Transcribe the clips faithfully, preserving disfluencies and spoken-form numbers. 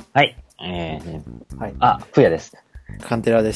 はい。えー、 はい。 あ、ふやです。 カンテラです。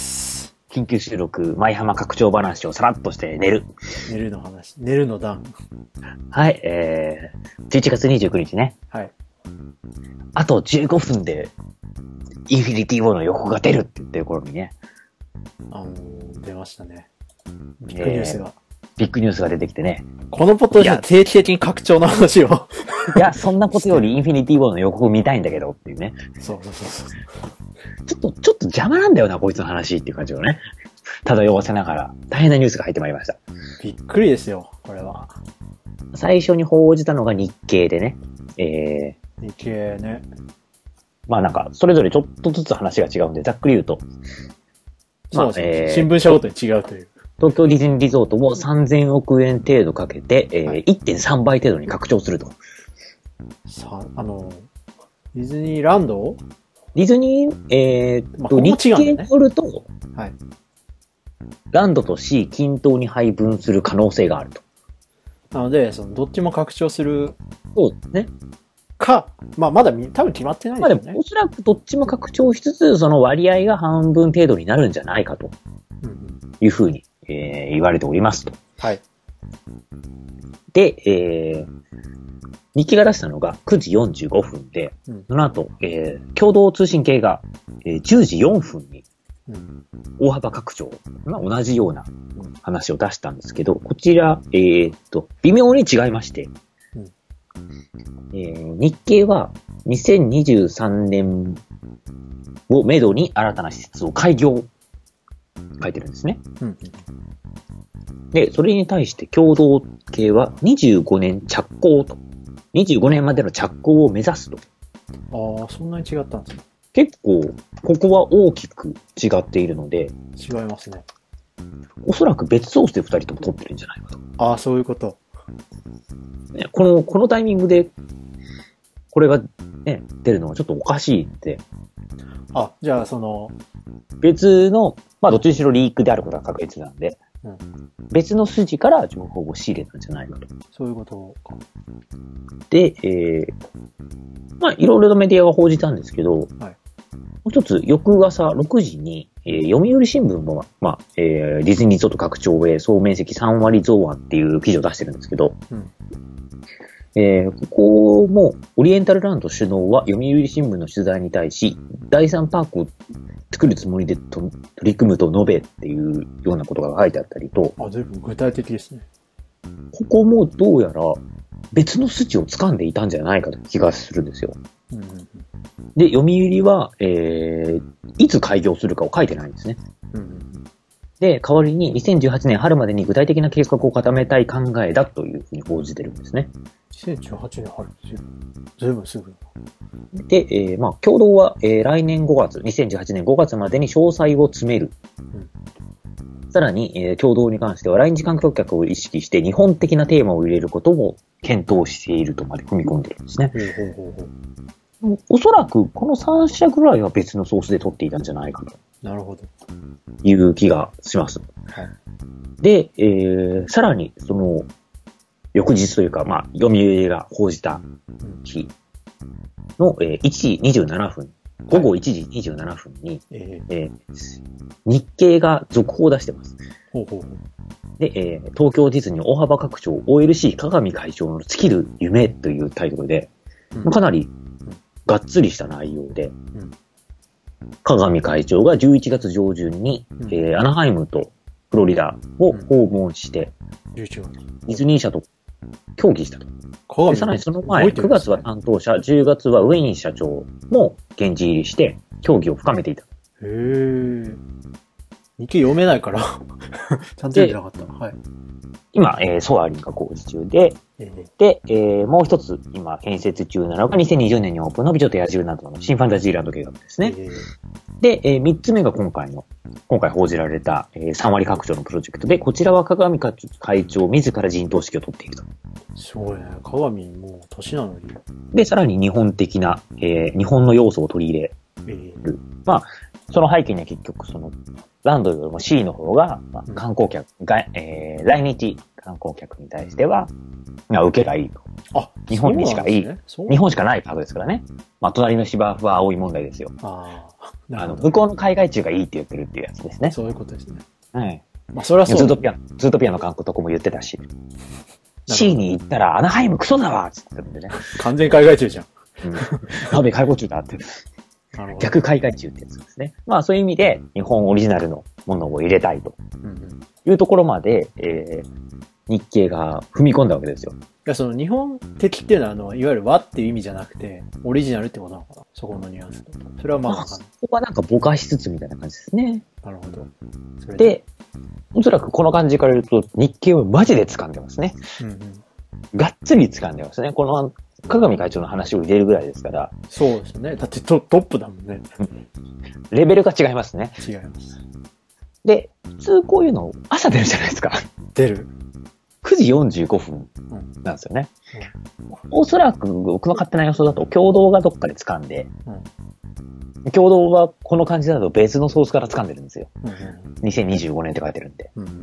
緊急収録、舞浜拡張話をさらっとして寝る。 寝るの話。寝るの段。 はい、えー、じゅういちがつにじゅうくにちね。 はい。 あとじゅうごふんで、インフィニティウォーの予告が出るって言ってる頃にね。 あのー、出ましたね。ビッグニュースが。 えー、ビッグニュースが出てきてね。 このポッドでは定期的に拡張の話を。 いや、そんなことよりインフィニティウォーの予告見たいんだけどっていうね。 そうそうそうそう。 ちょっと、ちょっと邪魔なんだよな、こいつの話っていう感じをね。漂わせながら、大変なニュースが入ってまいりました。 びっくりですよ、これは。 最初に報じたのが日経でね。えー、日経ね。 まあなんか、それぞれちょっとずつ話が違うんで、ざっくり言うと。 まあ、そうですね、えー、新聞社ごとに違うという。 東京ディズニーリゾートをさんぜんおくえん程度かけて、えーはい、いってんさんばい程度に拡張すると。 さ、あの、ディズニーランドディズニー、えー、 まあ、日経によると、 はい。 ランドと C 均等に配分する可能性があると。 なので、その、どっちも拡張する。 そうですね。 か、まあ、まだ多分決まってないですよね。まあでも、 おそらくどっちも拡張しつつ、その割合が半分程度になるんじゃないかと。いうふうに、えー、言われておりますと。 はい。 で、えー、日記が出したのがくじよんじゅうごふんで、うん、その後、えー、共同通信系が、えー、じゅうじよんぷんに、大幅拡張、まあ、同じような話を出したんですけど、こちら、えー、っと、微妙に違いまして、うんえー、日経はにせんにじゅうさんねんをめどに新たな施設を開業、書いてるんですね。うん、で、それに対して共同系はにじゅうごねん着工と。にじゅうごねんまでの着工を目指すと。 ああ、そんなに違ったんですね。 結構、ここは大きく違っているので。 違いますね。 おそらく別ソースでふたりとも取ってるんじゃないかと。 ああ、そういうこと。 ね、この、このタイミングで、これがね、出るのはちょっとおかしいって。 あ、じゃあその、 別の、まあどっちにしろリークであることが確実なんで、うん、別の筋から情報を仕入れたんじゃないかと。 そういうことか。 で、えー、まあいろいろなメディアが報じたんですけど、はい、もう一つ、翌朝ろくじに、えー、読売新聞も、まあ、えー、ディズニーリゾート拡張へ総面積さんわり増案っていう記事を出してるんですけど、うんえー、ここも、オリエンタルランド首脳は読売新聞の取材に対し、だいさんパークを作るつもりでと取り組むと述べっていうようなことが書いてあったりと。 あ、随分具体的ですね。 ここもどうやら別の筋を掴んでいたんじゃないかという気がするんですよ。うんうんうん、で、読売は、えー、いつ開業するかを書いてないんですね。うんうんうん、で、代わりににせんじゅうはちねん春までに具体的な計画を固めたい考えだというふうに報じてるんですね。 にせんじゅうはちねん春ずいぶんすぐ。 で、えー、まあ、共同は、えー、来年ごがつ、にせんじゅうはちねんごがつまでに詳細を詰める。うん、さらに、えー、共同に関しては来日観光客を意識して日本的なテーマを入れることも検討しているとまで踏み込んでるんですね。ほうほうほうほう。おそらくこのさん社ぐらいは別のソースで取っていたんじゃないかと。 なるほど。 いう気がします。はい、で、えー、さらにその翌日というか、まあ、読売が報じた日の、えー、いちじにじゅうななふん、午後いちじにじゅうななふんに、はいえーえー、日経が続報を出してます。ほうほうほうで、えー、東京ディズニー大幅拡張 オーエルシー 加賀美会長の尽きる夢というタイトルで、うん、かなりがっつりした内容で、うん加賀美会長がじゅういちがつ上旬に、うんえー、アナハイムとフロリダを訪問して、うん、ディズニー社と協議したと。でさらにその前、くがつは担当者、じゅうがつはウェイン社長も現地入りして協議を深めていた。 へー。日記読めないから、ちゃんと読んでなかった。はい。 今、えー、ソアリンが工事中で、えー、で、えー、もう一つ、今、建設中なのがにせんにじゅうねんにオープンの美女と野獣などの新ファンタジーランド計画ですね。えー、で、えー、三つ目が今回の、今回報じられた、えー、さんわり拡張のプロジェクトで、こちらは加賀美会長自ら陣頭指揮を取っていると。 すごいね。加賀美もう年なのに。 で、さらに日本的な、えー、日本の要素を取り入れる。えー、まあ、その背景には結局、その、ランドよりも C の方が、まあ、観光客が、えー、来日観光客に対しては、 が受けがいいと。 あ、 日本にしかいい、 ね、 日本しかないパークですからね。まあ、隣の芝生は青い問題ですよ。 ああ。 あの、向こうの海外中がいいって言ってるっていうやつですね。 そういうことですね。 はい。 まあ、それはそう。 ズートピア、ズートピアの観光とこも言ってたし。C に行ったら、アナハイムクソだわつってんでね。 完全海外中じゃん。 うん。なんで海外中だって。逆海外中ってやつですね。まあそういう意味で、日本オリジナルのものを入れたいというところまで、えー、日系が踏み込んだわけですよ。 いや、その日本的っていうのは、あの、いわゆる和っていう意味じゃなくて、オリジナルってことなのかな、そこのニュアンス。それはまあ、まあ、そこはなんかぼかしつつみたいな感じですね。 なるほど。 それで、でおそらくこの感じから言うと、日系をマジで掴んでますね。うんうん、がっつり掴んでますね。この、香上会長の話を入れるぐらいですから。 そうですよね。だってトトップだもんね。 レベルが違いますね。 違います。 で、普通こういうの朝出るじゃないですか。 出る。 くじよんじゅうごふんなんですよね。うんうん、おそらく僕の勝手な予想だと共同がどっかで掴んで、うん、共同はこの感じだと別のソースから掴んでるんですよ。うんうん、にせんにじゅうごねんって書いてるんで。うんうん、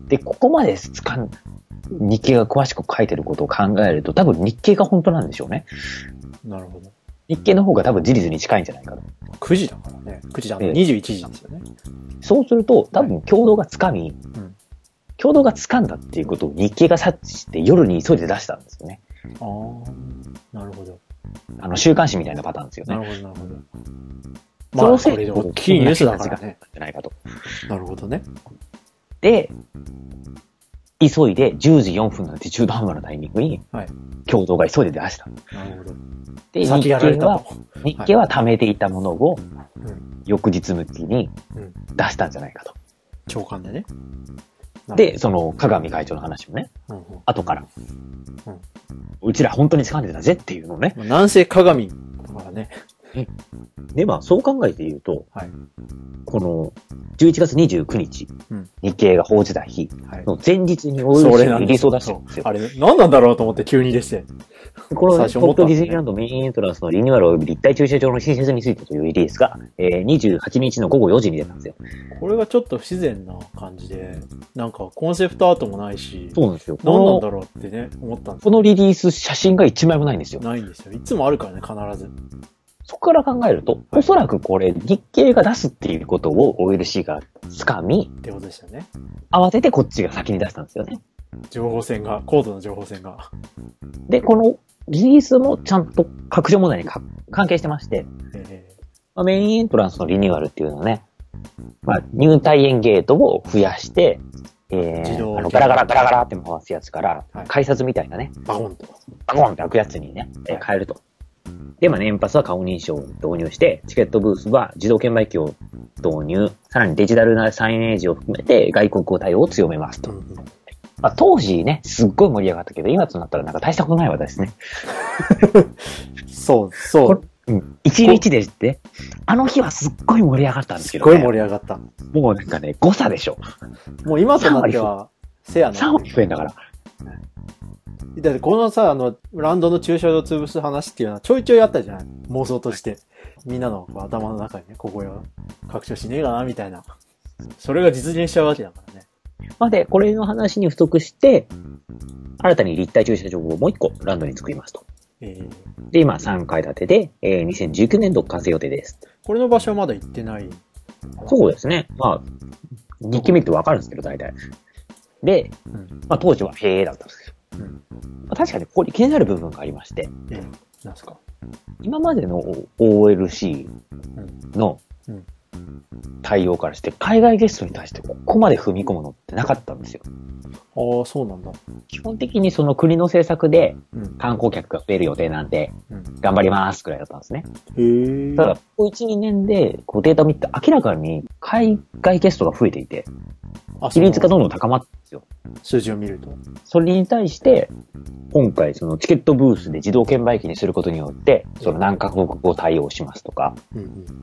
で、ここまで掴ん、日経が詳しく書いてることを考えると多分日経が本当なんでしょうね。 なるほど。 日経の方が多分事実に近いんじゃないかと。 くじだからね。くじだからにじゅういちじですよね。 そうすると多分共同が掴み、うん共同が掴んだっていうことを日経が察知して夜に急いで出したんですよね。 ああ、なるほど。 あの、週刊誌みたいなパターンですよね。 なるほど、なるほど。まあ、これで大きいニュースだからね。 じゃないかと。 なるほどね。 で、急いでじゅうじよんぷんなんて中途半端なタイミングに、共同が急いで出した。 なるほど。 で、日経は、日経は貯めていたものを、翌日向きに出したんじゃないかと。 長官でね。 で、その、香上会長の話をね、うんうん、後から、うん、うちら本当に掴んでたぜっていうのをね。 なんせ香上だからね。 で、まあ、そう考えて言うと、はい、この、じゅういちがつにじゅうくにち、うん、日経が報じた日の前日にオイルシーリリースを出してるんですよ。 あれ、何なんだろうと思って急にでして。 この、ね、東京ディズニーランドメインエントランスのリニューアル及び立体駐車場の新設についてというリリースが、えー、にじゅうはちにちのごごよじに出たんですよ。 これがちょっと不自然な感じで、なんかコンセプトアートもないし、 そうなんですよ。 何なんだろうってね、思ったんですこのリリース写真が一枚もないんですよ。 ないんですよ。いつもあるからね、必ず。 そこから考えると、はい、おそらくこれ、日経が出すっていうことを オーエルシー が掴み、 ってことでしたね。 慌ててこっちが先に出したんですよね。 情報戦が、高度な情報戦が。 で、このリリースもちゃんと拡張問題にか関係してまして、えーまあ、メインエントランスのリニューアルっていうのはね、まあ、入退園ゲートを増やして、えー、あのガラガラガラガラって回すやつから、はい、改札みたいなね、 バコンと。 バコンって開くやつにね、えー、変えると。で、まあ、年パスは顔認証を導入して、チケットブースは自動券売機を導入、さらにデジタルなサイネージを含めて外国語対応を強めますと。うんうんまあ、当時ね、すっごい盛り上がったけど、今となったらなんか大したことないわですね。 そう、そう。 うん。一日でして、あの日はすっごい盛り上がったんですけど、 ね。すっごい盛り上がった。 もうなんかね、誤差でしょ。 もう今となっては、せやな。 さんわり増えんだから。 だってこのさ、あの、ランドの駐車場を潰す話っていうのはちょいちょいあったじゃない妄想として。みんなの頭の中にね、ここよ、拡張しねえかな、みたいな。それが実現しちゃうわけだからね。 まあ、で、これの話に付属して、新たに立体駐車場をもう一個ランドに作りますと。えー、で、今さんかい建てで、えー、にせんじゅうきゅうねん度完成予定です。 これの場所はまだ行ってない？ そうですね。まあ、日記見るとわかるんですけど、大体。で、うん、まあ当時はへーだったんですよ。うんまあ、確かにここに気になる部分がありまして。 えー、なんすか？ 今までの オーエルシー の、うんうん対応からして、海外ゲストに対してここまで踏み込むのってなかったんですよ。 ああ、そうなんだ。 基本的にその国の政策で観光客が増える予定なんで、うん、頑張りますくらいだったんですね。 へー。 ただ、ここいち、にねんでこうデータを見て明らかに海外ゲストが増えていて、比率がどんどん高まってるんですよ。 数字を見ると。 それに対して、今回そのチケットブースで自動券売機にすることによって、その何カ国語対応しますとか、うんうん、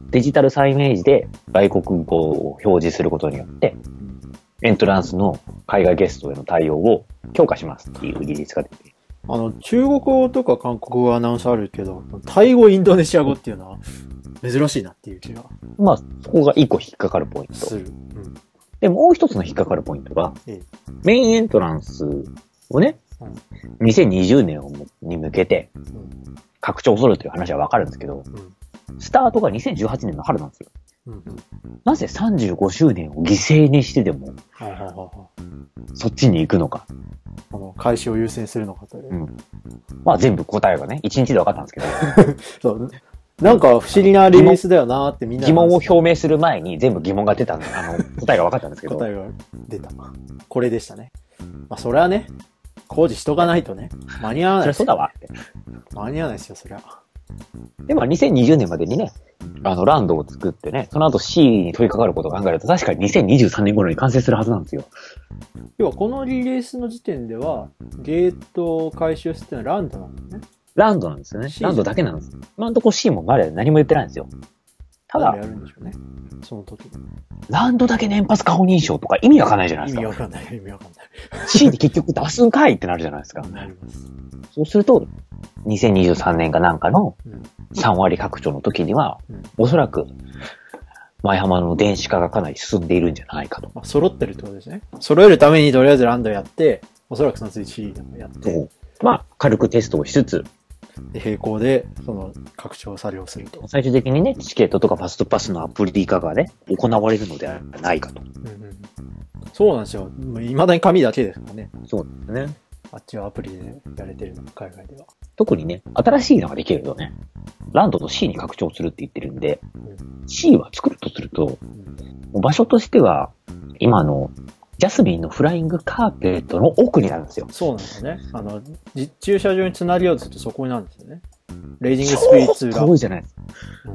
デジタルサイネージで外国語を表示することによって、エントランスの海外ゲストへの対応を強化しますっていうリリースが出ている。 あの、中国語とか韓国語はアナウンスあるけど、タイ語、インドネシア語っていうのは珍しいなっていう気が。 まあ、そこが一個引っかかるポイント。 する。うん、 で、もう一つの引っかかるポイントが、ええ、メインエントランスをね、 うん、 にせんにじゅうねんに向けてうん、 拡張するという話はわかるんですけど、うん、スタートがにせんじゅうはちねんの春なんですよ。うんうん、なぜさんじゅうごしゅうねんを犠牲にしてでも、はははそっちに行くのか。 あの、開始を優先するのかという。 うん。まあ全部答えがね、いちにちで分かったんですけど。 そう。なんか不思議なリリースだよなーってみんな。 疑問を表明する前に全部疑問が出たんで、あの、答えが分かったんですけど。 答えが出た。これでしたね。まあそれはね、工事しとかないとね、間に合わない。 そりゃそうだわって。 間に合わないですよ、そりゃ。 で、まあにせんにじゅうねんまでにね、あの、ランドを作ってね、その後 C に取り掛かることを考えると、確かににせんにじゅうさんねん頃に完成するはずなんですよ。 要は、このリリースの時点では、ゲートを回収してのはランドなんだね。 ランドなんですよね。ランドだけなんです。今のところ C もまだ何も言ってないんですよ。ただ、 やるんでしょうね。その時。 ランドだけ年発顔認証とか意味わかんないじゃないですか。 意味わかんない、意味わかんない。 C で結局出すんかいってなるじゃないですか。 なります。 そうすると、にせんにじゅうさんねんかなんかのさんわり拡張の時には、うん、おそらく、前浜の電子化がかなり進んでいるんじゃないかと。 まあ、揃ってるってことですね。揃えるためにとりあえずランドやって、おそらくその次 C でもやって。 まあ、軽くテストをしつつ、 で並行で、その、拡張作業すると。 最終的にね、チケットとかファストパスのアプリ化がね、行われるのではないかと。うんうん、 そうなんですよ。未だに紙だけですからね。 そうですね。 あっちはアプリでやれてるの、海外では。 特にね、新しいのができるとね、ランドと C に拡張するって言ってるんで、うん、C は作るとすると、うん、場所としては、今の、ジャスミンのフライングカーペットの奥になるんですよ。 そうなんですよね。あの、駐車場に繋げようとするとそこになるんですよね。レイジングスピリッツが。 遠いじゃないですか。うん、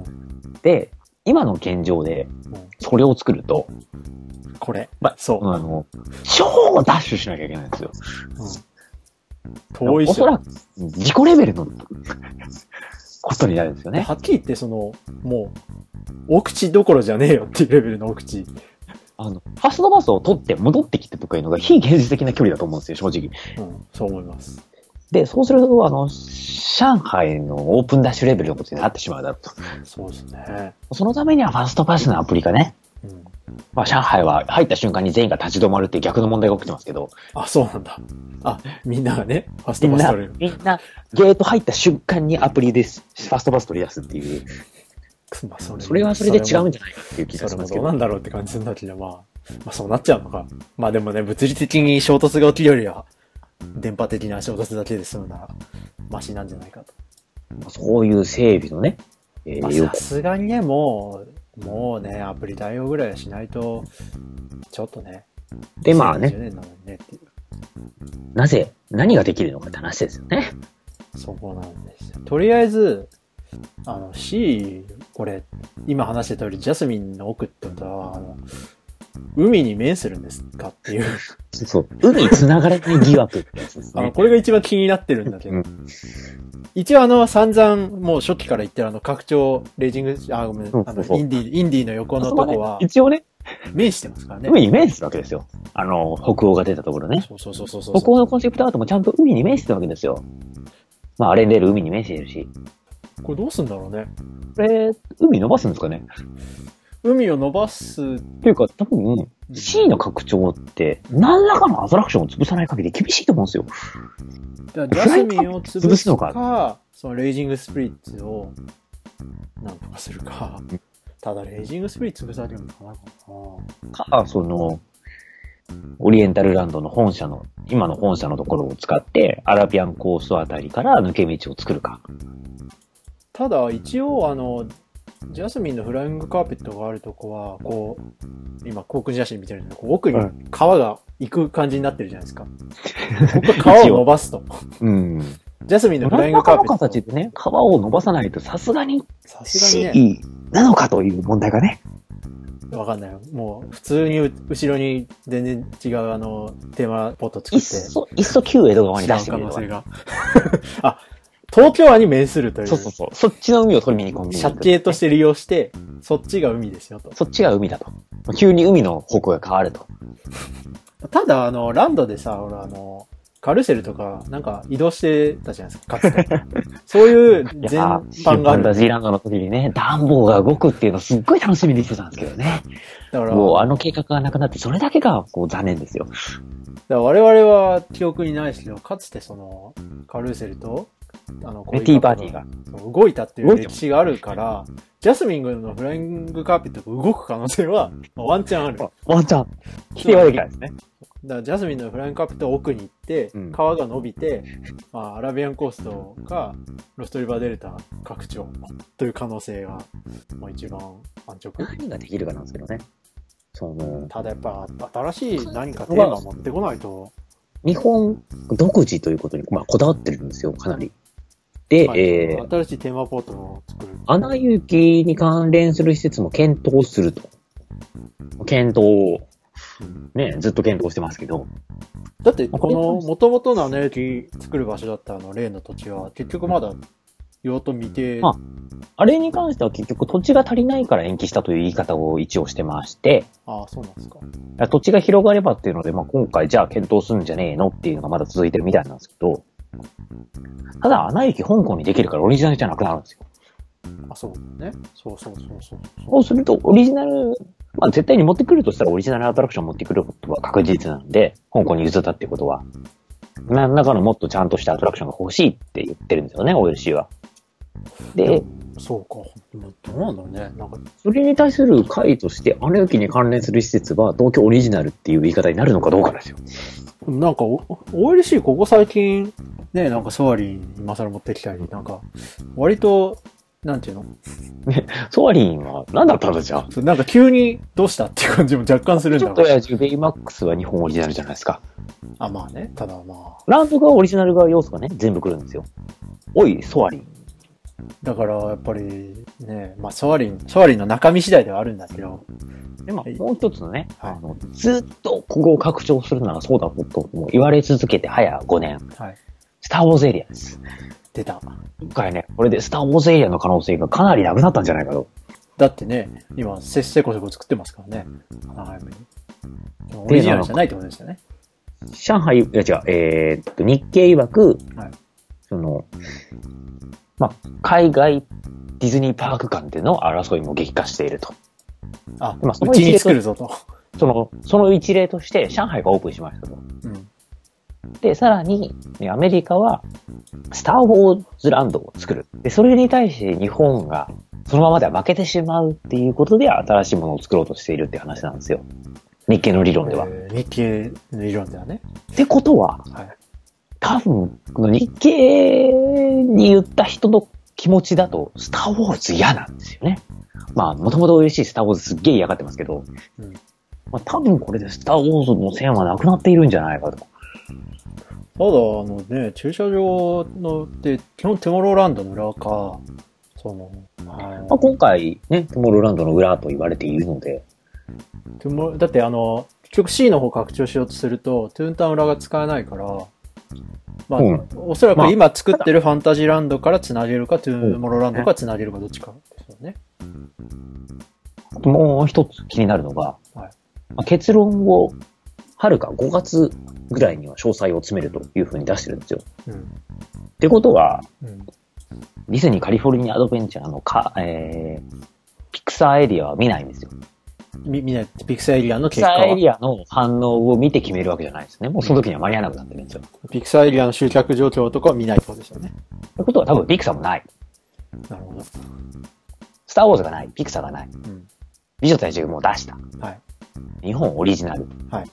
で、今の現状で、それを作ると、 うん、これ。 まあ、 そう。 あの、超ダッシュしなきゃいけないんですよ。 うん、遠いし。 おそらく、自己レベルのことになるんですよね。 はっきり言って、その、もう、奥地どころじゃねえよっていうレベルの奥地。 あの、ファストバスを取って戻ってきてとかいうのが非現実的な距離だと思うんですよ、正直。 うん、そう思います。 で、そうすると、あの、上海のオープンダッシュレベルのことになってしまうだろうと。 そうですね。 そのためにはファストパスのアプリがね、うん、まあ、上海は入った瞬間に全員が立ち止まるっていう逆の問題が起きてますけど。 あ、そうなんだ。あ、みんながね、ファストパス取れる。 みんな、みんな、ゲート入った瞬間にアプリでファストパス取り出すっていう。まあ、それそれはそれで違うんじゃないかっていう気がしますけど。 それもどうなんだろうって感じするんだけど、まあ、まあそうなっちゃうのか。まあでもね、物理的に衝突が起きるよりは、電波的な衝突だけで済むなら、マシなんじゃないかと。 そういう整備のね。 えー、さすがにね、もう、もうね、アプリ対応ぐらいはしないと、ちょっとね。 で、まあね。 にせんにじゅうねんなのにねっていう。 なぜ、何ができるのかって話ですよね。 そこなんですよ。とりあえず、あの C、これ、今話してた通り、ジャスミンの奥ってことは、あの、海に面するんですかっていう。 そう。海に繋がらない疑惑ってやつですね。 あの、これが一番気になってるんだけど。うん、一応あの、散々、もう初期から言ってるあの、拡張、レイジング、あ、ごめん、あの、インディ、インディの横のとこは、 ね、一応ね、 面してますからね。 海に面するわけですよ。あの、北欧が出たところね。 そうそうそうそうそう。 北欧のコンセプトアートもちゃんと海に面してるわけですよ。まあ、アレンデール海に面しているし。 これどうすんだろうね。 これ、海伸ばすんですかね。 海を伸ばす。 っていうか、多分、C の拡張って、何らかのアトラクションを潰さない限り厳しいと思うんですよ。 じゃあ、ジャスミンを潰すのか、そのレイジングスプリッツを、なんとかするか。ただ、レイジングスプリッツ潰されるのかなか、その、オリエンタルランドの本社の、今の本社のところを使って、アラビアンコーストあたりから抜け道を作るか。 ただ、一応、あの、ジャスミンのフライングカーペットがあるとこは、こう、今、航空写真見てるんで、こう奥に川が行く感じになってるじゃないですか。ここ川を伸ばすと。 うん。 ジャスミンのフライングカーペット。 の形でね、川を伸ばさないとさすがに、 さすがにね、 なのかという問題がね。 わかんないよ。もう、普通に後ろに全然違うあの、テーマポット作って。いっそ、いっそ旧江戸川に出してみる可能性が。あ、東京湾に面するという。 そうそうそう。そっちの海を取りに込んで。 借景として利用して、そっちが海ですよと。 そっちが海だと。急に海の方向が変わると。 ただ、あの、ランドでさ、俺あの、 カルーセルとか、なんか移動してたじゃないですか、かつて。そういう全般がある。 ファンタジーランドの時にね、ダンボが動くっていうのすっごい楽しみにしてたんですけどね。だから、もうあの計画がなくなって、それだけがこう残念ですよ。だから我々は記憶にないですけど、かつてその、カルーセルと、あの、 ティーパーティーが動いたっていう歴史があるから、ジャスミンのフライングカーペットが動く可能性は、ワンチャンある。 ワンチャン。否定はできないですね。 だからジャスミンのフライングカーペットを奥に行って、うん、川が伸びて、まあ、アラビアンコーストか、ロストリバーデルタ拡張という可能性が、まあ、一番安直。 何ができるかなんですけどね。その、 ただやっぱ新しい何かテーマを持ってこないと。 日本独自ということに、まあ、こだわってるんですよ、かなり。で、 はい、えー、新しいテーマポートを作る。 アナ雪に関連する施設も検討すると。検討を、ね、ずっと検討してますけど。 だって、この、元々のアナ雪作る場所だったあの例の土地は、結局まだ、用途未定。 まあ、あれに関しては結局土地が足りないから延期したという言い方を一応してまして。 ああ、そうなんですか。 土地が広がればっていうので、まあ今回じゃあ検討するんじゃねえのっていうのがまだ続いてるみたいなんですけど。ただ、アナ雪香港にできるからオリジナルじゃなくなるんですよ。 あ、そうね。そうそうそうそう。 そうすると、オリジナル、まあ絶対に持ってくるとしたらオリジナルアトラクション持ってくることは確実なんで、香港に譲ったっていうことは。何らかのもっとちゃんとしたアトラクションが欲しいって言ってるんですよね、オーエルシー は。で、 そうか。どうなんだろうね。なんか、 それに対する回として、アナ雪に関連する施設は東京オリジナルっていう言い方になるのかどうかですよ。 なんか、オーエルシー ここ最近、ね、なんかソアリン今更持ってきたり、なんか、割と、なんていうのね、ソアリンは何だったんだじゃあ。なんか急にどうしたっていう感じも若干するんだろうし。 ちょっとやジュベイマックスは日本オリジナルじゃないですか。 あ、まあね。ただまあ。 ランドがオリジナルが要素がね、全部来るんですよ。おい、ソアリン。 だから、やっぱり、ね、まあ、ソアリン、ソアリンの中身次第ではあるんだけど。 で、まあ、もう一つのね、はい、あの、ずっとここを拡張するならそうだと、もう言われ続けて早ごねん。はい。スターウォーズエリアです。 出た。 今回ね、これでスターウォーズエリアの可能性がかなりなくなったんじゃないかと。 だってね、今、せっせこせこ作ってますからね。はい。オリジナルじゃないってことですよね。 上海、いや違う、えー、っと、日経曰く、はい、その、まあ、海外ディズニーパーク間での争いも激化していると。 あ、まあ、その一例作るぞと。 その、その一例として、上海がオープンしましたと。うん、で、さらに、アメリカは、スター・ウォーズ・ランドを作る。で、それに対して日本が、そのままでは負けてしまうっていうことで、新しいものを作ろうとしているっていう話なんですよ。日経の理論では。 えー、日経の理論ではね。 ってことは、はい、多分、この日経に言った人の気持ちだと、スター・ウォーズ嫌なんですよね。まあ、もともと嬉しいスター・ウォーズすっげえ嫌がってますけど、うん、まあ、多分これでスター・ウォーズの線はなくなっているんじゃないかと。 ただ、あのね、駐車場のって、基本トゥモローランドの裏か、その、 はいまあ、今回ね、トゥモローランドの裏と言われているので、 トゥモだってあの、結局 C の方拡張しようとすると、トゥーンタウン裏が使えないから、まあ、うん、おそらく今作ってるファンタジーランドから繋げるか、トゥーモローランドから繋げるかどっちかですよね。 もう一つ気になるのが、はいまあ、結論を、春かごがつぐらいには詳細を詰めるという風に出してるんですよ。うん、ってことは、うん、ディズニーカリフォルニアアドベンチャーのか、えー、ピクサーエリアは見ないんですよ。 み、見ない、ピクサーエリアの結果は。 ピクサーエリアの反応を見て決めるわけじゃないですね。もうその時には間に合わなくなってるんですよ。 ピクサーエリアの集客状況とかは見ないってことですよね。 ってことは多分ピクサーもない。 なるほど。 スターウォーズがない。ピクサーがない。うん、美女と野獣もう出した。はい。日本オリジナル。はい。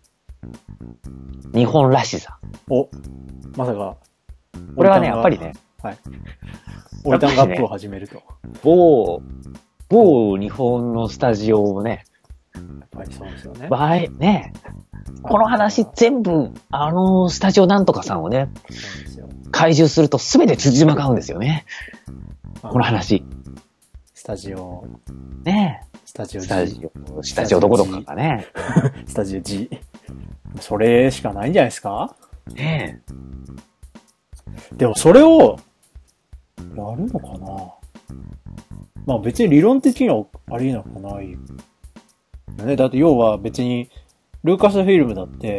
日本らしさ。 お、まさか。 これはね、やっぱりね。はい。 オリタンガップを始めると。ね、 某、某日本のスタジオをね。 やっぱりそうですよね。 場合、ね。この話全部、あのスタジオなんとかさんをね、怪獣すると全て辻褄が合うんですよね。この話。 スタジオ。 ねえ。 スタジオ G。 スタジオ、スタジオどこどこかね。 スタジオ G。それしかないんじゃないですかねえ。でもそれを、やるのかなまあ別に理論的にはありえなくない。ね、だって要は別に、ルーカスフィルムだって、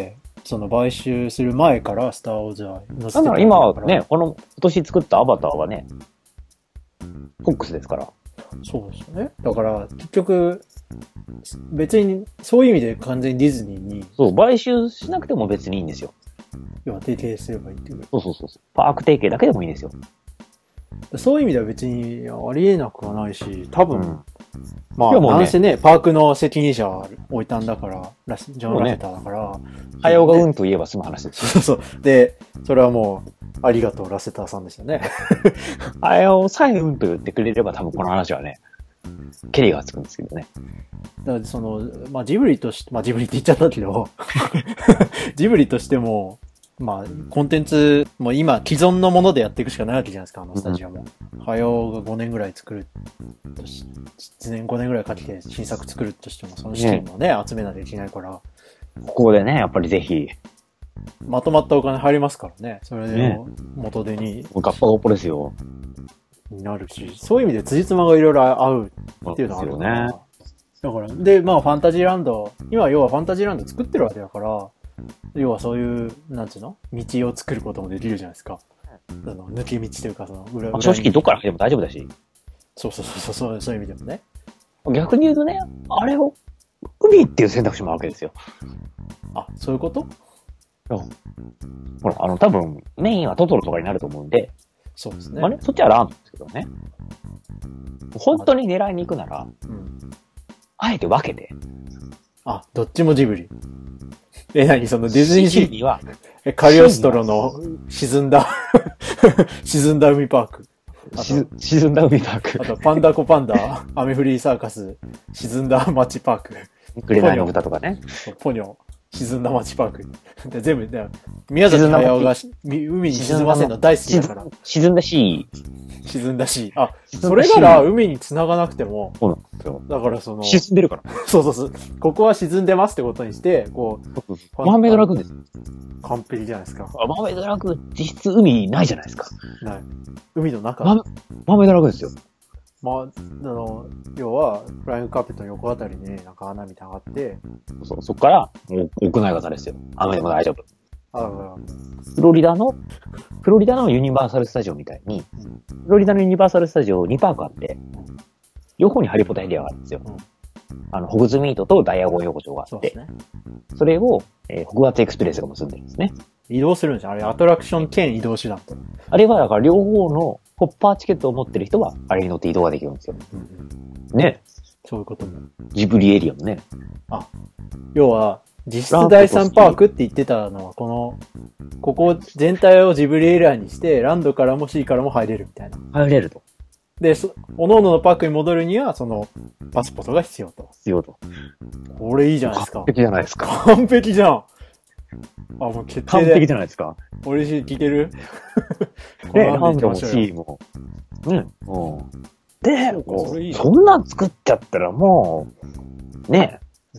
その買収する前からスターウォーズは載せてただから今ね、この今年作ったアバターはね、フォックスですから。 そうですよね。だから、結局、別に、そういう意味で完全にディズニーに。 そう、買収しなくても別にいいんですよ。 要は提携すればいいっていう。 そうそうそう。パーク提携だけでもいいんですよ。 そういう意味では別にありえなくはないし、多分、うん、まあ、 ね、 なんせね、パークの責任者は置いたんだから、ジョン・ラセターだから。 はやおがうんと言えば済む話です。 そうそう。で、それはもう、ありがとう、ラセターさんでしたね。 はやおさえうんと言ってくれれば多分この話はね、ケリがつくんですけどね。 だからその、まあジブリとして、まあジブリって言っちゃったけど、ジブリとしても、まあ、コンテンツ、もう今、既存のものでやっていくしかないわけじゃないですか、あのスタジオも。はやおがごねんぐらい作るとし、いちねんごねんぐらいかけて新作作るとしても、その資金もね、ね集めなきゃいけないから。 ここでね、やっぱりぜひ。 まとまったお金入りますからね。それで、元手に。 ガッパゴッポですよ。 になるし、そういう意味で辻褄がいろいろ合うっていうのがあるから。ね。だから、で、まあファンタジーランド、今要はファンタジーランド作ってるわけだから、要はそういう、なんていうの道を作ることもできるじゃないですか。あの抜け道というか、その裏裏、 まあ、正直どっから入っても大丈夫だし。 そうそうそうそう、そういう意味でもね。 逆に言うとね、あれを、海っていう選択肢もあるわけですよ。 あ、そういうこと？ うん。ほら、あの、多分、メインはトトロとかになると思うんで。 そうですね。 まあね、そっちはランドですけどね。本当に狙いに行くなら、うん、あえて分けて。 あ、どっちもジブリ。え、なにそのディズニーシーには、 え、カリオストロの沈んだ、沈んだ海パーク。 沈んだ海パーク。 あと、パンダコパンダ、アメフリーサーカス、沈んだ街パーク。 クレナイの豚とかね。 ポニョ、沈んだ街パーク。で全部、で宮崎駿が海に沈ませるの大好きだから。 沈んだし、 沈んだし。あ、それなら海に繋がなくても。 そうなんですよ。 だからその。 沈んでるから。 そうそうそう。ここは沈んでますってことにして、こう。マーメイドラグーンです。 完璧じゃないですか。 マーメイドラグーン、実質海ないじゃないですか。 ない。海の中。 マーメイドラグーンですよ。 まあ、あの、要は、フライングカーペットの横あたりになんか穴みたいなのがあって。 そう、そっから、もう屋内型ですよ。雨でも大丈夫。 あ、だから。 フロリダの、フロリダのユニバーサルスタジオみたいに、うん、フロリダのユニバーサルスタジオにパークあって、両方にハリポタエリアがあるんですよ。うん、あの、ホグズミートとダイアゴン横丁があって、そ, ね、それを、えー、ホグワーツエクスプレスが結んでるんですね。 移動するんですよ。あれ、アトラクション兼移動手段と。 あれは、だから両方のホッパーチケットを持ってる人は、あれに乗って移動ができるんですよ。うん、ね。 そういうことも。 ジブリエリアもね。 あ、要は、実質第三パークって言ってたのは、この、ここ全体をジブリエリアにして、ランドからも C からも入れるみたいな。 入れると。 で、そ、おのおののパークに戻るには、その、パスポートが必要と。 必要と。 これいいじゃないですか。 完璧じゃないですか。 完璧じゃん。あ、もう決定で。 完璧じゃないですか。 俺し、聞けるね、ランドも C も。うん。うん。で、そんなん作っちゃったらもう、ね、うん、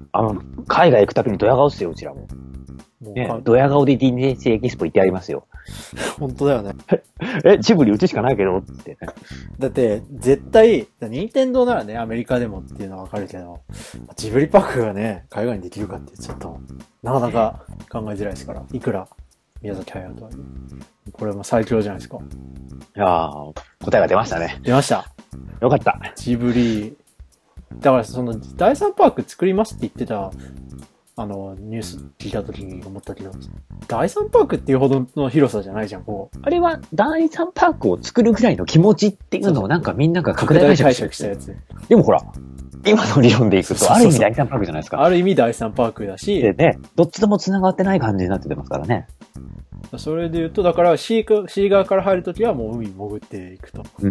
あの、海外行くたびにドヤ顔っすよ、うちらも。もね、ドヤ顔で ディーエヌエス エキスポ行ってやりますよ。 本当だよね。 え、ジブリうちしかないけどって。 だって、絶対、任天堂ならね、アメリカでもっていうのはわかるけど、ジブリパークがね、海外にできるかってちょっと、なかなか考えづらいですから。いくら、宮崎駿とは。これも最強じゃないですか。 いやー、答えが出ましたね。 出ました。 よかった。 ジブリ、だからその、第三パーク作りますって言ってた、あの、ニュース聞いたときに思ったけど、第三パークっていうほどの広さじゃないじゃん、こう。 あれは第三パークを作るぐらいの気持ちっていうのをなんかみんなが拡大解釈したやつ。 でもほら、今の理論でいくと、ある意味第三パークじゃないですか。 ある意味第三パークだし。 でね、どっちとも繋がってない感じになっててますからね。 それで言うと、だから C, C 側から入るときはもう海に潜っていくと。うん、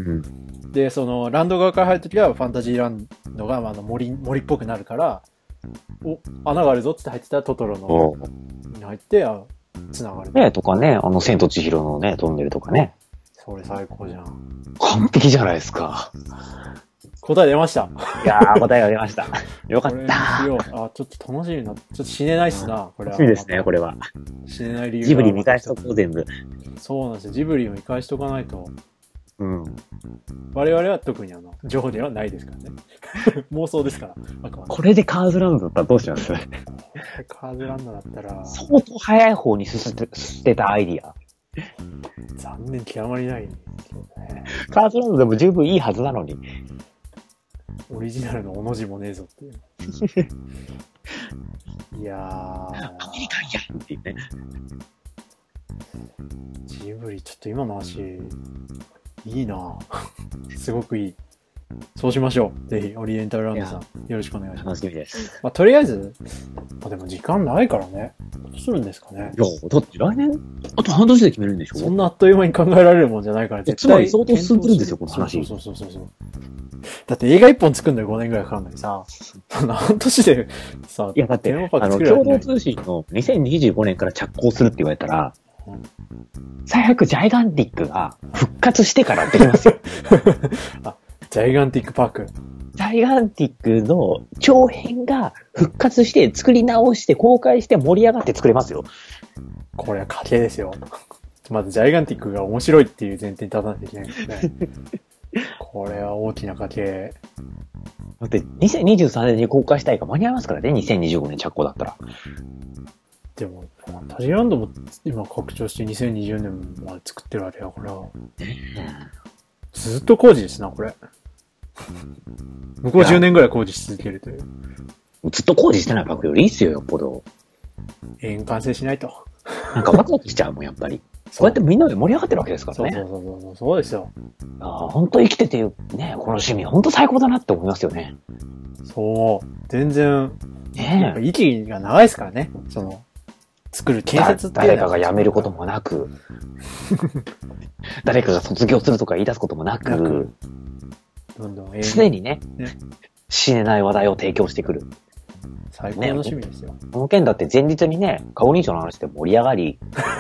で、その、ランド側から入るときはファンタジーランドがあの森、森っぽくなるから、お、穴があるぞって入ってたらトトロのに入って、あ、繋がる。 ねとかね、あの、千と千尋のね、トンネルとかね。 それ最高じゃん。 完璧じゃないですか。 答え出ました。 いやー、答えが出ました。よかった。 あ、ちょっと楽しみな。ちょっと死ねないっすな、これは。 楽しみですね、これは。 死ねない理由。 ジブリ見返しとこう、全部。 そうなんですよ。ジブリを見返しとかないと。 うん。 我々は特にあの、情報ではないですからね。妄想ですから。 これでカーズラウンドだったらどうします？ カーズランドだったら、 相当早い方に進んでたアイディア。 残念極まりない、ね。 カーズラウンドでも十分いいはずなのに。 オリジナルのおの字もねえぞっていう。いやー。アメリカンやっていうね。 ジブリ、ちょっと今の話、いいなすごくいい。そうしましょう。ぜひ、オリエンタルランドさん、よろしくお願いします。 楽しみです。 まあ、とりあえず、まあ、でも時間ないからね。どうするんですかね。 いや、だって来年、あと半年で決めるんでしょ？ そんなあっという間に考えられるもんじゃないから、 絶対。つまり相当進んでるんですよ、この話。 そうそうそうそう。だって映画一本作るのにごねんぐらいかかるのにさ、半年でさ、 いや、だって、あの、共同通信のにせんにじゅうごねんから着工するって言われたら、うん、最悪ジャイガンティックが復活してからできますよ。 あ、ジャイガンティックパーク。 ジャイガンティックの長編が復活して作り直して公開して盛り上がって作れますよ。 これは賭けですよ。まずジャイガンティックが面白いっていう前提に立たないといけないからね。これは大きな賭け。 だってにせんにじゅうさんねんに公開したいか間に合いますからね、にせんにじゅうごねん着工だったら。 でも、ファンタジーランドも今拡張してにせんにじゅうねんまで作ってるわけだから、ずっと工事ですな、これ。向こうじゅうねんぐらい工事し続けるという。 ずっと工事してないパークよりいいっすよ、よっぽど。 永遠完成しないと。 なんかワクワクしちゃうもん、やっぱり。こうやってみんなで盛り上がってるわけですからね。 そうそうそうそう、そうですよ。 ああ、本当生きてて、ね、この趣味、本当最高だなって思いますよね。 そう。全然、 ねえ。 やっぱ息が長いですからね。その、作る建設って誰かが辞めることもなく、誰かが卒業するとか言い出すこともなく、なくどんどん常にね、ね、死ねない話題を提供してくる。 最高の趣味ですよ。ね、 この件だって前日にね、顔認証の話で盛り上がり、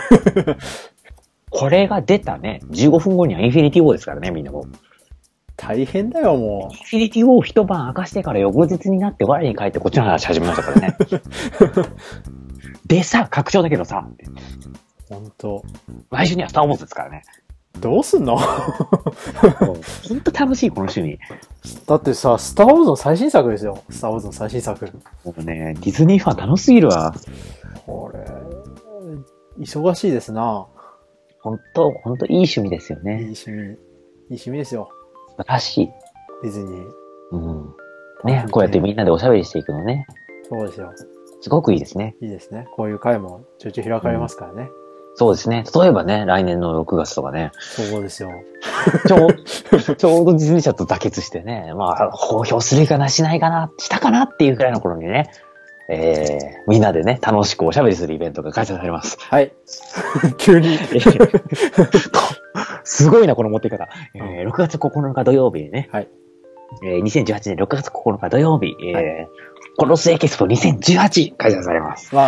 これが出たね、じゅうごふんごにはインフィニティウォーですからね、みんなも。 大変だよ、もう。 インフィニティウォーを一晩明かしてから翌日になって我に帰ってこっちの話始めましたからね。でさ、拡張だけどさ、 ほんと。 来週にはスターウォーズですからね。 どうすんの？ ほんと楽しい、この趣味。 だってさ、スターウォーズの最新作ですよ。スターウォーズの最新作。 もうね、ディズニーファン楽しすぎるわ。 これ、忙しいですな。 ほんと、ほんといい趣味ですよね。 いい趣味。いい趣味ですよ。 素晴らしい。 ディズニー。 うん。ね、こうやってみんなでおしゃべりしていくのね。 そうですよ。 すごくいいですね。 いいですね。こういう会もちょいちょい開かれますからね。うん、 そうですね。例えばね、来年のろくがつとかね。 そうですよ。 ちょう、ちょうどディズニー社と妥結してね、まあ、公表するかな、しないかな、したかなっていうくらいの頃にね、えー、みんなでね、楽しくおしゃべりするイベントが開催されます。 はい。急に。 すごいな、この持ってい方。えー、ろくがつここのか土曜日にね。 はい。 えー、にせんじゅうはちねんろくがつここのか土曜日、えー、はい、コロスエキスポにせんじゅうはち開催されます。 わ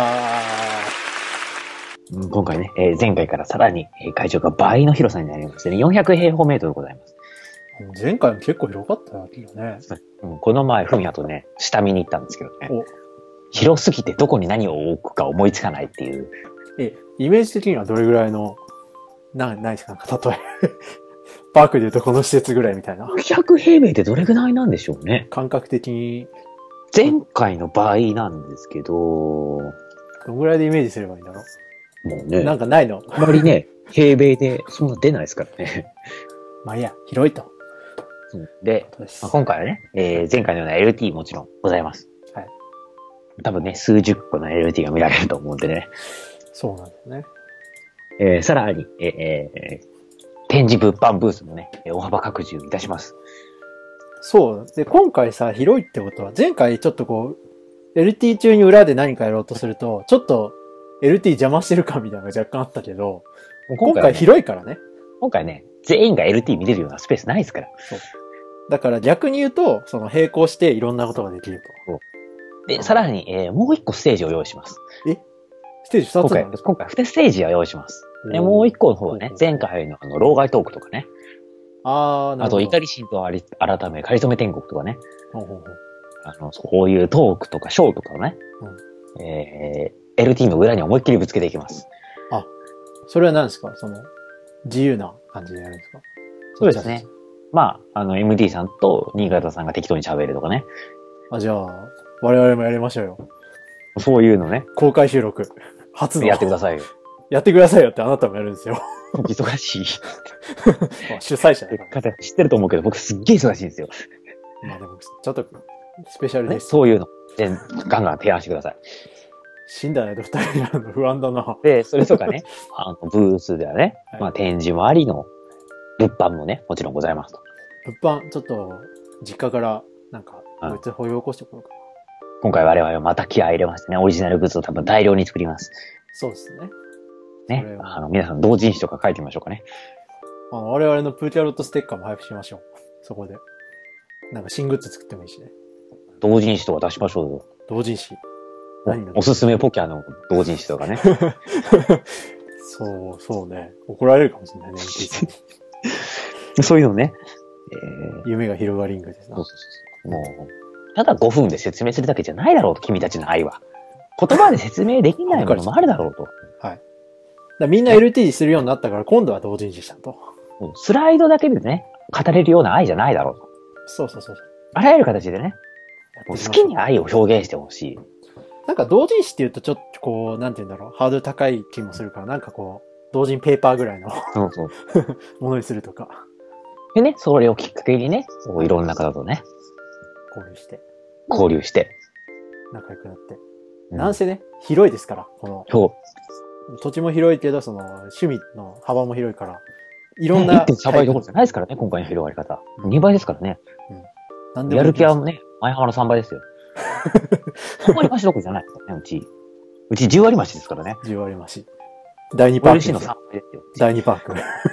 ー。今回ね、えー、前回からさらに、えー、会場が倍の広さになりましてね、よんひゃくへいほうメートルございます。 前回も結構広かったけどね。 うん、この前、ふみやとね、下見に行ったんですけどね。広すぎてどこに何を置くか思いつかないっていう。 え、イメージ的にはどれぐらいの、な、ないですか？例え。パークで言うとこの施設ぐらいみたいな。 ひゃくへいめいってどれぐらいなんでしょうね。 感覚的に。 前回の倍なんですけど、 どんぐらいでイメージすればいいんだろう。もうね。 なんかないの？ あまりね、平米でそんな出ないですからね。 まあいいや、広いと。 で、まあ、今回はね、えー、前回のような エルティー もちろんございます。 はい。 多分ね、数十個の エルティー が見られると思うんでね。 そうなんですね。 えー、さらに、えー、展示物販ブースもね、大幅拡充いたします。 そう。で、今回さ、広いってことは、前回ちょっとこう、エルティー 中に裏で何かやろうとすると、ちょっと エルティー 邪魔してる感みたいなのが若干あったけど、今回広いからね。 今回ね、全員が エルティー 見れるようなスペースないですから。 そう。だから逆に言うと、その並行していろんなことができると。 で、さらに、えー、もう一個ステージを用意します。 えステージ二つなんですか？ 今回、今回二ステージを用意します。で、もう一個の方はね、前回のあの、老害トークとかね。 あー、なるほど。 あと、怒り神と改め、かりそめ天国とかね。 ほうほうほう。 あの、こういうトークとかショーとかをね、うん、えー、エルティー の裏に思いっきりぶつけていきます。 あ、それは何ですか？その、自由な感じでやるんですか？ そうですね。まあ、あの、エムディー さんと新潟さんが適当に喋るとかね。 あ、じゃあ、我々もやりましょうよ。 そういうのね。 公開収録。初の。 やってくださいよ。 やってくださいよってあなたもやるんですよ。 忙しい。 主催者だから。 知ってると思うけど、僕すっげえ忙しいんですよ。 まあでも、ちょっと、スペシャルです。 そういうの、全ガンガン提案してください。 死んだねと二人やるの不安だな。 で、それとかね、あの、ブースではね、 はい、 まあ展示もありの、物販もね、もちろんございますと。 物販、ちょっと、実家から、なんか、こいつ掘り起こしてこようかな。 今回我々はまた気合い入れましてね、オリジナルグッズを多分大量に作ります。 そうですね。 ね。あの、皆さん同人誌とか書いてみましょうかね。 あの、我々のプーキャロットステッカーも配布しましょう。そこで。なんか新グッズ作ってもいいしね。 同人誌とか出しましょうよ。 同人誌。 何おすすめポキャの同人誌とかね。 そう、そうね。怒られるかもしれないね、 そういうのね。 えー、夢が広がりんぐですな。 そうそうそう。もう、ただごふんで説明するだけじゃないだろうと、君たちの愛は。言葉で説明できないものもあるだろうと。 はい。だみんな エルティー にするようになったから、今度は同人誌したと。 スライドだけでね、語れるような愛じゃないだろうと。 そうそうそう。 あらゆる形でね、もう好きに愛を表現してほしい。 なんか同人誌って言うとちょっとこう、なんて言うんだろう、ハードル高い気もするから、なんかこう、同人ペーパーぐらいのそうそうものにするとか。 でね、それをきっかけにね、いろんな方とね、 交流して。 交流して。 仲良くなって。うん、なんせね、広いですから、この。 そう。 土地も広いけど、その、趣味の幅も広いから、いろんな。 いってんさんばいどころじゃないですからね、今回の広がり方。にばいですからね。うん。なんでもやる気はね、前浜のさんばいですよ。さん割増しどころじゃないですからね、うち。うちじゅう割増しですからね。 じゅう割増し。だいにパーク。 嬉しいのさんばいですよ。 だいにパーク。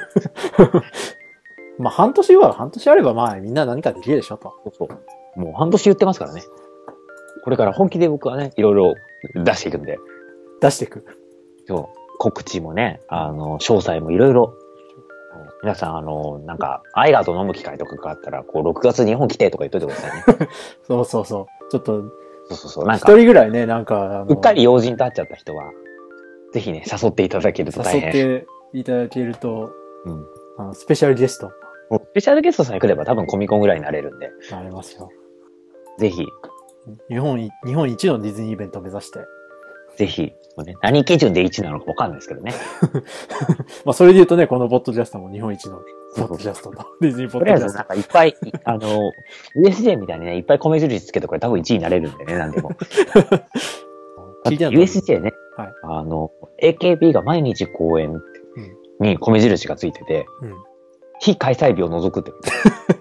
まあ、半年は、半年あればまあ、みんな何かできるでしょ、と。 そうそう。もう半年言ってますからね。これから本気で僕はね、いろいろ出していくんで。 出していく。 そう。告知もね、あの、詳細もいろいろ。皆さん、あの、なんか、アイガーと飲む機会とかがあったら、こう、ろくがつ日本来てとか言っといてくださいね。 そうそうそう。ちょっと、 そうそうそう。なんか、 一人ぐらいね、なんか、 うっかり用心と会っちゃった人は、ぜひね、誘っていただけると大変。 誘っていただけると、 うん。 あの、スペシャルゲスト。 スペシャルゲストさえ来れば多分コミコンぐらいになれるんで。 なれますよ。 ぜひ。 日本、日本一のディズニーイベントを目指して。 ぜひ。ね、何基準でいちなのかわかんないですけどね。 まあ、それで言うとね、このポッドキャストも日本一のポッドキャストと、ディズニーポッドキャスト。 とりあえずなんかいっぱい、あの、ユーエスジェー みたいにね、いっぱい米印つけとか多分いちいになれるんでね、なんでも。ユーエスジェー ね、はい、あの、エーケービー が毎日公演に米印がついてて、うん、非開催日を除くって。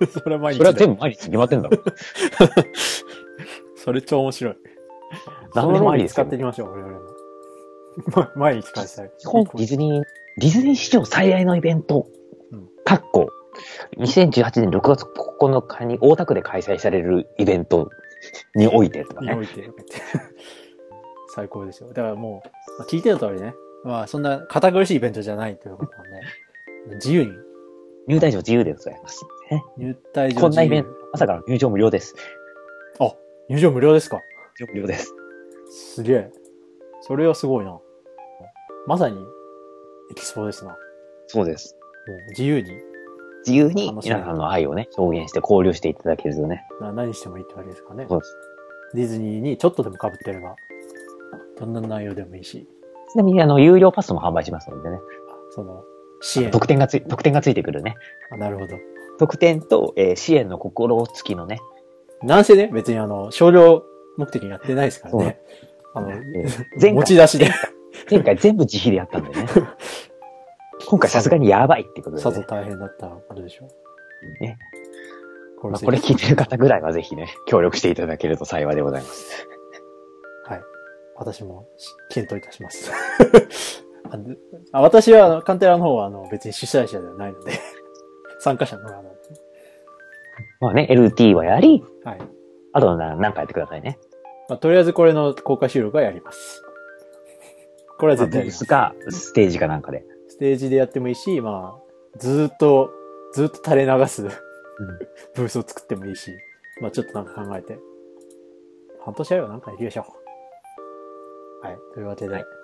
それは毎日。 それは全部毎日決まってんだろ。 それ超面白い。 何でもありですよ。 使っていきましょう、我々も。毎日開催。 基本ディズニー、ディズニー史上最大のイベント、うん、かっこ、にせんじゅうはちねんろくがつここのかに大田区で開催されるイベントにおいてとかね。 において。最高ですよ。だからもう、まあ、聞いての通りね。まあそんな堅苦しいイベントじゃないということなんで、自由に。 入退場自由でございます。 入退場自由。 こんなイベント、まさかの入場無料です。 あ、入場無料ですか？ 入場無料です。 すげえ。それはすごいな。まさに、エキスポですな。 そうです。 もう自由に。 自由に皆さんの愛をね、表現して交流していただけるとね。 何してもいいってわけですかね。 そうです。 ディズニーにちょっとでも被ってれば、どんな内容でもいいし。 ちなみに、あの、有料パスも販売しますのでね。 その、支援。 特典がつい、特典がついてくるね。 あ、なるほど。 特典と、えー、支援の心付きのね。 なんせね、別にあの、少量目的にやってないですからね。あの、 えー、 持ち出しで。 前回全部自費でやったんだよね。今回さすがにやばいってことで、ね。 さぞ大変だったことでしょう。 ね。これ、まあ、これ聞いてる方ぐらいはぜひね、協力していただけると幸いでございます。 はい。私も検討いたします。あ私は、カンテラの方はあの別に主催者ではないので、参加者の側なんで。 まあね、エルティー はやり、 はい。 あとは何かやってくださいね。 まあ、とりあえずこれの公開収録はやります。これは絶対やります。 まあ、ブースか、ステージかなんかで。 ステージでやってもいいし、まあ、ずーっと、ずーっと垂れ流す、うん、ブースを作ってもいいし、まあちょっとなんか考えて、半年あればなんかできるでしょう。はい。というわけで、はい、